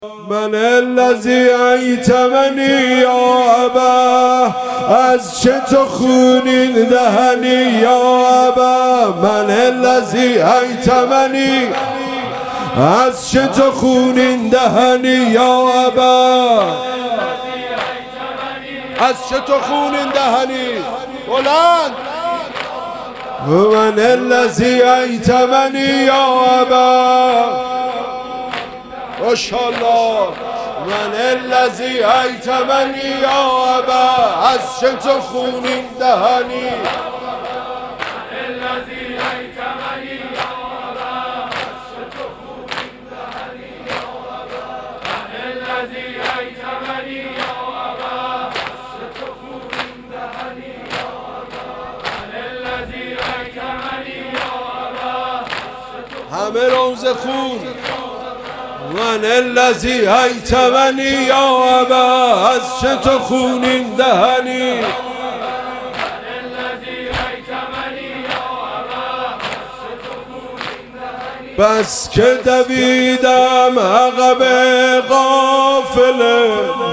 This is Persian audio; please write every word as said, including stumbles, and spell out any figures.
من الذی ایتمنی یا ابا، از چه تو خونین دهنی یا ابا. من الذی ایتمنی، از چه تو خونین دهنی یا ابا. از چه تو خونین دهنی بلند. من الذی ایتمنی یا ابا. ماشاءالله. من الذی ایتمنی یا ابا، از چه تو خونین دهنی. همه روز خون. من الذی ایتمنی یا ابا، از چه تو خونین دهنی. بس که دویدم عقب قافله،